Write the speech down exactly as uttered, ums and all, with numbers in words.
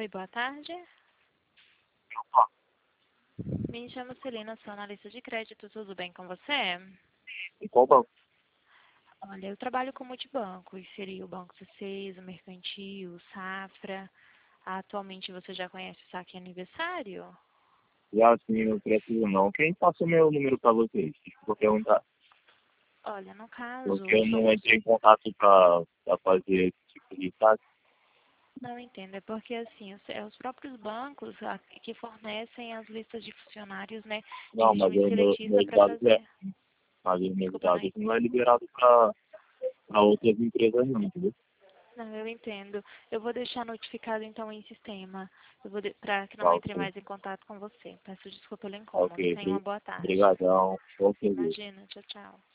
Oi, boa tarde. Me chamo Celina, sou analista de crédito, tudo bem com você? Em qual banco? Olha, eu trabalho com multibancos, seria o Banco C seis, o Mercantil, o Safra. Atualmente você já conhece o Saque Aniversário? Já assim, não preciso não. Quem passou meu número para vocês? Desculpa perguntar. Olha, no Porque caso, eu não somos... entrei em contato para fazer esse tipo de taxa. Não entendo, é porque assim, os, é os próprios bancos a- que fornecem as listas de funcionários, né, de Não, mas regime aí meu, seletista meus para dados é. fazer. Mas os meus Desculpa, não, dados não é liberado para outras empresas não, entendeu? não, eu entendo. Eu vou deixar notificado então em sistema, para que Tá, não entre ok. mais em contato com você. Peço desculpa pelo incômodo. Ok, Tenha uma boa tarde. obrigadão. Bom serviço. Imagina, tchau, tchau.